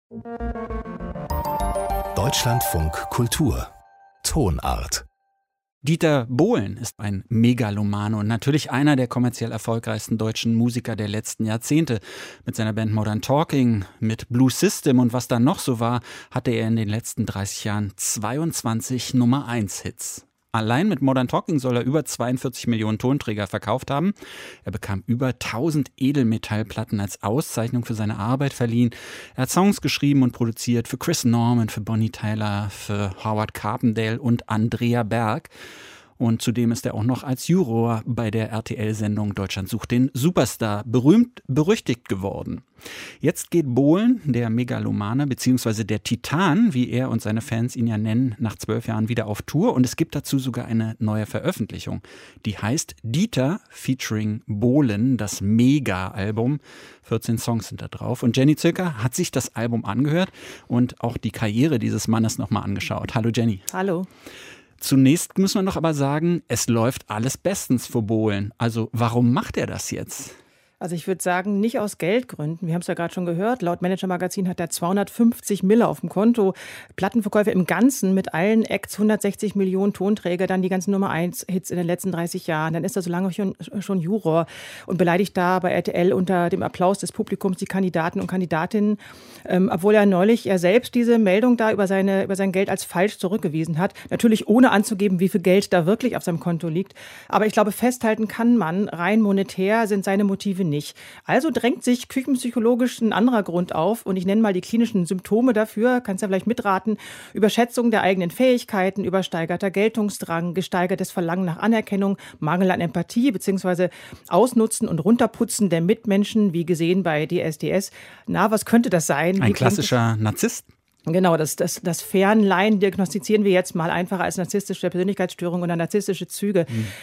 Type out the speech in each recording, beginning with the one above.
Deutschlandfunk Kultur Tonart. Dieter Bohlen ist ein Megalomane und natürlich einer der kommerziell erfolgreichsten deutschen Musiker der letzten Jahrzehnte. Mit seiner Band Modern Talking, mit Blue System und was da noch so war, hatte er in den letzten 30 Jahren 22 Nummer-1-Hits. Allein mit Modern Talking soll er über 42 Millionen Tonträger verkauft haben. Er bekam über 1000 Edelmetallplatten als Auszeichnung für seine Arbeit verliehen. Er hat Songs geschrieben und produziert für Chris Norman, für Bonnie Tyler, für Howard Carpendale und Andrea Berg. Und zudem ist er auch noch als Juror bei der RTL-Sendung Deutschland sucht den Superstar berühmt-berüchtigt geworden. Jetzt geht Bohlen, der Megalomane bzw. der Titan, wie er und seine Fans ihn ja nennen, nach 12 Jahren wieder auf Tour. Und es gibt dazu sogar eine neue Veröffentlichung. Die heißt Dieter featuring Bohlen, das Mega-Album. 14 Songs sind da drauf. Und Jenny Zilker hat sich das Album angehört und auch die Karriere dieses Mannes nochmal angeschaut. Hallo Jenny. Hallo. Zunächst müssen wir doch aber sagen, es läuft alles bestens für Bohlen. Also warum macht er das jetzt? Also ich würde sagen, nicht aus Geldgründen. Wir haben es ja gerade schon gehört. Laut Manager-Magazin hat er 250 Mille auf dem Konto. Plattenverkäufe im Ganzen mit allen Acts, 160 Millionen Tonträger, dann die ganzen Nummer-1-Hits in den letzten 30 Jahren. Dann ist er so lange schon Juror und beleidigt da bei RTL unter dem Applaus des Publikums die Kandidaten und Kandidatinnen. Obwohl er neulich selbst diese Meldung da über sein Geld als falsch zurückgewiesen hat. Natürlich ohne anzugeben, wie viel Geld da wirklich auf seinem Konto liegt. Aber ich glaube, festhalten kann man, rein monetär sind seine Motive nicht. Also drängt sich küchenpsychologisch ein anderer Grund auf und ich nenne mal die klinischen Symptome dafür, kannst ja vielleicht mitraten: Überschätzung der eigenen Fähigkeiten, übersteigerter Geltungsdrang, gesteigertes Verlangen nach Anerkennung, Mangel an Empathie bzw. Ausnutzen und Runterputzen der Mitmenschen, wie gesehen bei DSDS. Na, was könnte das sein? Ein klassischer Narzisst? Genau, das Fernlein diagnostizieren wir jetzt mal einfach als narzisstische Persönlichkeitsstörung oder narzisstische Züge.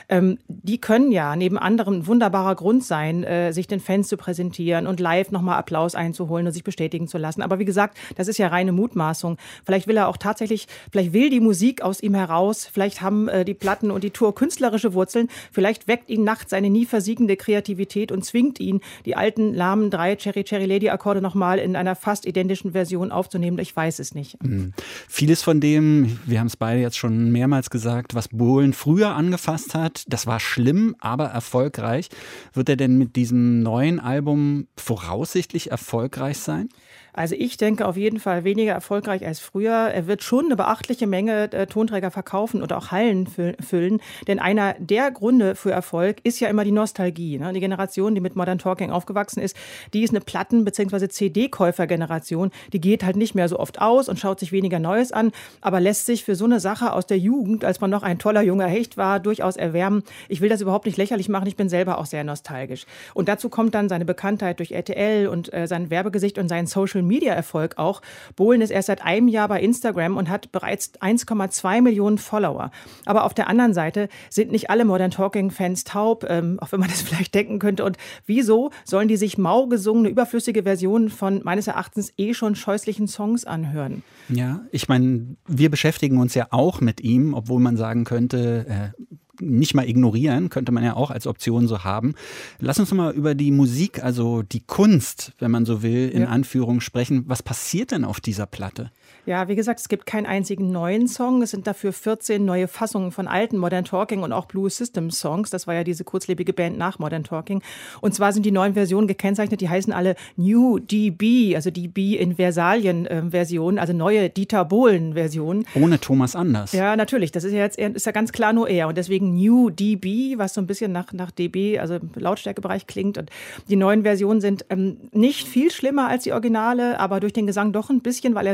Die können ja neben anderem ein wunderbarer Grund sein, sich den Fans zu präsentieren und live nochmal Applaus einzuholen und sich bestätigen zu lassen. Aber wie gesagt, das ist ja reine Mutmaßung. Vielleicht will er auch tatsächlich, vielleicht will die Musik aus ihm heraus, vielleicht haben die Platten und die Tour künstlerische Wurzeln, vielleicht weckt ihn nachts seine nie versiegende Kreativität und zwingt ihn, die alten lahmen 3 Cherry Cherry Lady Akkorde nochmal in einer fast identischen Version aufzunehmen. Ich weiß es nicht. Vieles von dem, wir haben es beide jetzt schon mehrmals gesagt, was Bohlen früher angefasst hat, das war schlimm, aber erfolgreich. Wird er denn mit diesem neuen Album voraussichtlich erfolgreich sein? Also ich denke auf jeden Fall weniger erfolgreich als früher. Er wird schon eine beachtliche Menge Tonträger verkaufen oder auch Hallen füllen. Denn einer der Gründe für Erfolg ist ja immer die Nostalgie. Ne? Die Generation, die mit Modern Talking aufgewachsen ist, die ist eine Platten- bzw. CD-Käufer-Generation. Die geht halt nicht mehr so oft aus und schaut sich weniger Neues an, aber lässt sich für so eine Sache aus der Jugend, als man noch ein toller junger Hecht war, durchaus erwärmen. Ich will das überhaupt nicht lächerlich machen. Ich bin selber auch sehr nostalgisch. Und dazu kommt dann seine Bekanntheit durch RTL und sein Werbegesicht und sein Social-Media-Erfolg auch. Bohlen ist erst seit einem Jahr bei Instagram und hat bereits 1,2 Millionen Follower. Aber auf der anderen Seite sind nicht alle Modern Talking-Fans taub, auch wenn man das vielleicht denken könnte. Und wieso sollen die sich mau gesungene, überflüssige Versionen von meines Erachtens schon scheußlichen Songs anhören? Ja, ich meine, wir beschäftigen uns ja auch mit ihm, obwohl man sagen könnte, nicht mal ignorieren, könnte man ja auch als Option so haben. Lass uns mal über die Musik, also die Kunst, wenn man so will, in Anführung sprechen. Was passiert denn auf dieser Platte? Ja, wie gesagt, es gibt keinen einzigen neuen Song. Es sind dafür 14 neue Fassungen von alten Modern Talking und auch Blue System Songs. Das war ja diese kurzlebige Band nach Modern Talking. Und zwar sind die neuen Versionen gekennzeichnet, die heißen alle New DB, also DB in Versalien-Version, also neue Dieter Bohlen-Version. Ohne Thomas Anders. Ja, natürlich. Das ist ja ganz klar nur er. Und deswegen New DB, was so ein bisschen nach DB, also Lautstärkebereich klingt. Und die neuen Versionen sind nicht viel schlimmer als die Originale, aber durch den Gesang doch ein bisschen, weil er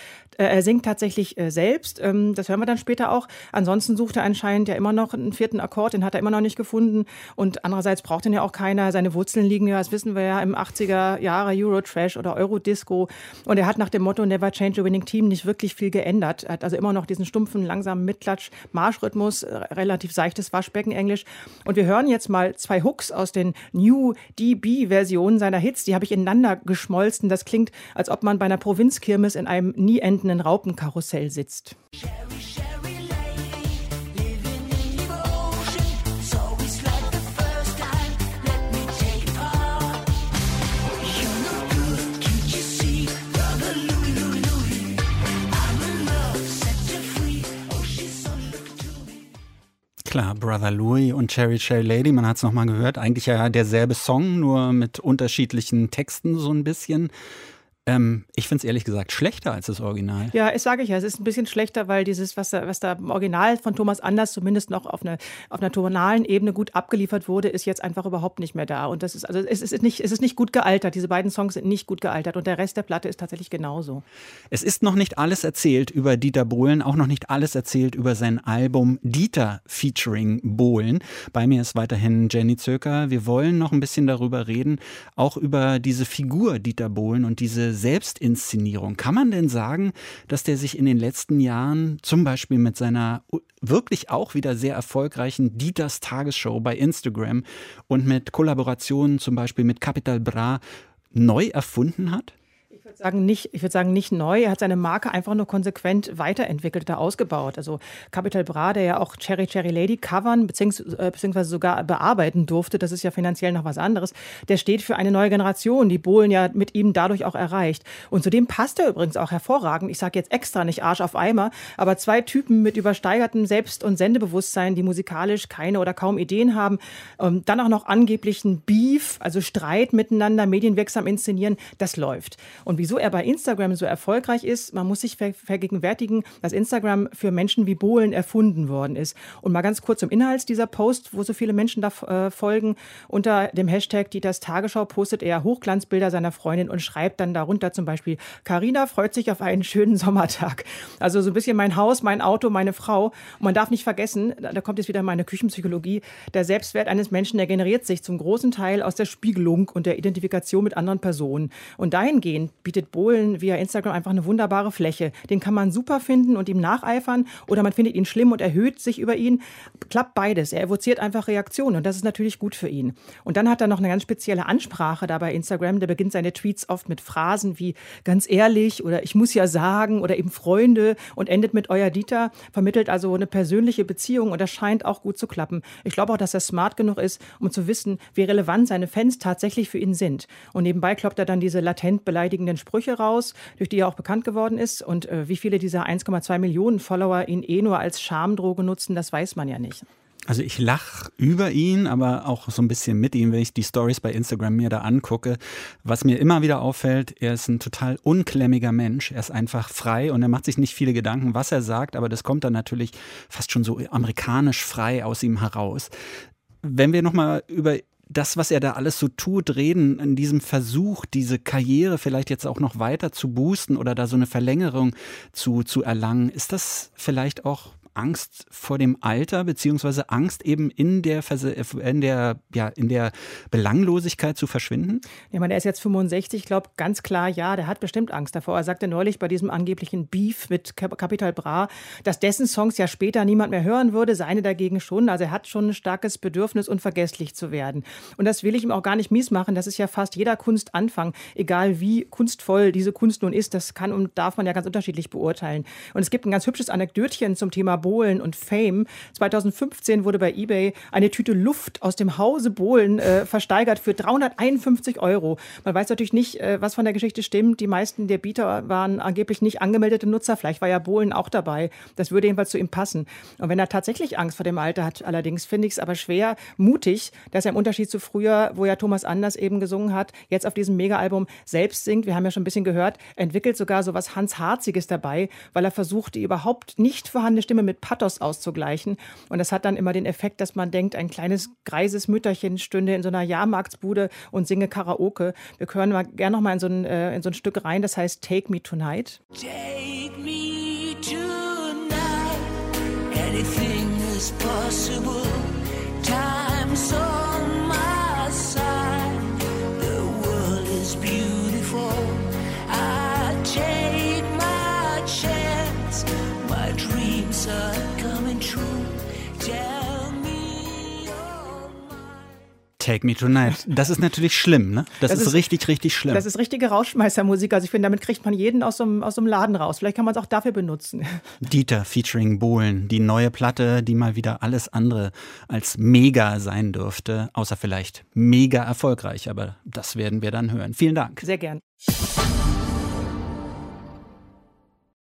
singt tatsächlich selbst. Das hören wir dann später auch. Ansonsten sucht er anscheinend ja immer noch einen 4. Akkord, den hat er immer noch nicht gefunden. Und andererseits braucht ihn ja auch keiner. Seine Wurzeln liegen ja, das wissen wir ja, im 80er Jahre Eurotrash oder Eurodisco. Und er hat nach dem Motto Never Change a Winning Team nicht wirklich viel geändert. Er hat also immer noch diesen stumpfen, langsamen Mitklatsch-Marschrhythmus, relativ seichtes Waschbecken-Englisch. Und wir hören jetzt mal 2 Hooks aus den New DB-Versionen seiner Hits. Die habe ich ineinander geschmolzen. Das klingt, als ob man bei einer Provinzkirmes in einem nie endenden Raupenkarussell sitzt. Lose Klar, Brother Louie und Cherry Cherry Lady, man hat es nochmal gehört, eigentlich ja derselbe Song, nur mit unterschiedlichen Texten so ein bisschen. Ich finde es ehrlich gesagt schlechter als das Original. Ja, es sage ich ja, es ist ein bisschen schlechter, weil dieses, was da im Original von Thomas Anders zumindest noch auf einer tonalen Ebene gut abgeliefert wurde, ist jetzt einfach überhaupt nicht mehr da. Und das ist, also es ist nicht gut gealtert. Diese beiden Songs sind nicht gut gealtert und der Rest der Platte ist tatsächlich genauso. Es ist noch nicht alles erzählt über Dieter Bohlen, auch noch nicht alles erzählt über sein Album Dieter featuring Bohlen. Bei mir ist weiterhin Jenny Zöker. Wir wollen noch ein bisschen darüber reden, auch über diese Figur Dieter Bohlen und diese Selbstinszenierung. Kann man denn sagen, dass der sich in den letzten Jahren zum Beispiel mit seiner wirklich auch wieder sehr erfolgreichen Dieters Tagesshow bei Instagram und mit Kollaborationen zum Beispiel mit Capital Bra neu erfunden hat? Ich würde sagen, nicht neu. Er hat seine Marke einfach nur konsequent weiterentwickelt, ausgebaut. Also Capital Bra, der ja auch Cherry Cherry Lady covern beziehungsweise sogar bearbeiten durfte, das ist ja finanziell noch was anderes, der steht für eine neue Generation, die Bohlen ja mit ihm dadurch auch erreicht. Und zudem passt er übrigens auch hervorragend. Ich sage jetzt extra nicht Arsch auf Eimer, aber zwei Typen mit übersteigertem Selbst- und Sendebewusstsein, die musikalisch keine oder kaum Ideen haben, dann auch noch angeblichen Beef, also Streit miteinander, medienwirksam inszenieren, das läuft. Und wieso er bei Instagram so erfolgreich ist, man muss sich vergegenwärtigen, dass Instagram für Menschen wie Bohlen erfunden worden ist. Und mal ganz kurz zum Inhalt dieser Post, wo so viele Menschen da folgen. Unter dem Hashtag Dieters Tagesschau postet er Hochglanzbilder seiner Freundin und schreibt dann darunter zum Beispiel: Carina freut sich auf einen schönen Sommertag. Also so ein bisschen mein Haus, mein Auto, meine Frau. Und man darf nicht vergessen, da kommt jetzt wieder meine Küchenpsychologie, der Selbstwert eines Menschen, der generiert sich zum großen Teil aus der Spiegelung und der Identifikation mit anderen Personen. Und dahingehend bietet Bohlen via Instagram einfach eine wunderbare Fläche. Den kann man super finden und ihm nacheifern oder man findet ihn schlimm und erhöht sich über ihn. Klappt beides. Er evoziert einfach Reaktionen und das ist natürlich gut für ihn. Und dann hat er noch eine ganz spezielle Ansprache da bei Instagram. Der beginnt seine Tweets oft mit Phrasen wie ganz ehrlich oder ich muss ja sagen oder eben Freunde und endet mit euer Dieter. Vermittelt also eine persönliche Beziehung und das scheint auch gut zu klappen. Ich glaube auch, dass er smart genug ist, um zu wissen, wie relevant seine Fans tatsächlich für ihn sind. Und nebenbei kloppt er dann diese latent beleidigenden Sprüche raus, durch die er auch bekannt geworden ist. Und wie viele dieser 1,2 Millionen Follower ihn nur als Schamdroge nutzen, das weiß man ja nicht. Also ich lache über ihn, aber auch so ein bisschen mit ihm, wenn ich die Stories bei Instagram mir da angucke. Was mir immer wieder auffällt, er ist ein total unklemmiger Mensch. Er ist einfach frei und er macht sich nicht viele Gedanken, was er sagt, aber das kommt dann natürlich fast schon so amerikanisch frei aus ihm heraus. Wenn wir nochmal über das, was er da alles so tut, reden, in diesem Versuch, diese Karriere vielleicht jetzt auch noch weiter zu boosten oder da so eine Verlängerung zu erlangen, ist das vielleicht auch Angst vor dem Alter, beziehungsweise Angst eben in der Belanglosigkeit zu verschwinden? Ich meine, er ist jetzt 65, ich glaube ganz klar, ja, der hat bestimmt Angst davor. Er sagte neulich bei diesem angeblichen Beef mit Capital Bra, dass dessen Songs ja später niemand mehr hören würde, seine dagegen schon. Also er hat schon ein starkes Bedürfnis, unvergesslich zu werden. Und das will ich ihm auch gar nicht mies machen. Das ist ja fast jeder Kunstanfang, egal wie kunstvoll diese Kunst nun ist. Das kann und darf man ja ganz unterschiedlich beurteilen. Und es gibt ein ganz hübsches Anekdötchen zum Thema Bohlen und Fame. 2015 wurde bei eBay eine Tüte Luft aus dem Hause Bohlen versteigert für 351 €. Man weiß natürlich nicht, was von der Geschichte stimmt. Die meisten der Bieter waren angeblich nicht angemeldete Nutzer. Vielleicht war ja Bohlen auch dabei. Das würde jedenfalls zu ihm passen. Und wenn er tatsächlich Angst vor dem Alter hat, allerdings finde ich es aber schwer mutig, dass er im Unterschied zu früher, wo ja Thomas Anders eben gesungen hat, jetzt auf diesem Mega-Album selbst singt. Wir haben ja schon ein bisschen gehört, entwickelt sogar so was Hans-Harziges dabei, weil er versucht, die überhaupt nicht vorhandene Stimme mit Pathos auszugleichen. Und das hat dann immer den Effekt, dass man denkt, ein kleines greises Mütterchen stünde in so einer Jahrmarktsbude und singe Karaoke. Wir hören mal gerne noch mal in so ein Stück rein, das heißt Take Me Tonight. Take me tonight, anything is possible, time's on my side, the world is beautiful, I take my chance, my dreams are coming true, tell me you're mine. Take Me Tonight. Das ist natürlich schlimm, ne? Das ist richtig, richtig schlimm. Das ist richtige Rauschmeißermusik. Also ich finde, damit kriegt man jeden aus so einem Laden raus. Vielleicht kann man es auch dafür benutzen. Dieter featuring Bohlen, die neue Platte, die mal wieder alles andere als mega sein dürfte, außer vielleicht mega erfolgreich. Aber das werden wir dann hören. Vielen Dank. Sehr gern.